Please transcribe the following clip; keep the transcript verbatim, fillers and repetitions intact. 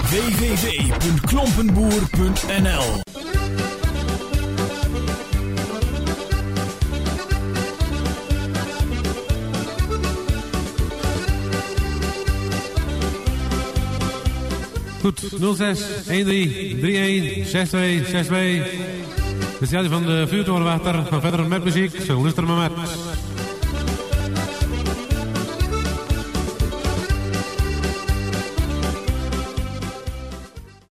w w w punt klompenboer punt n l. Goed, nul zes een drie drie een zes twee zes twee. Speciaal van de vuurtorenwachter. Van verder met muziek. Zo, luister maar met.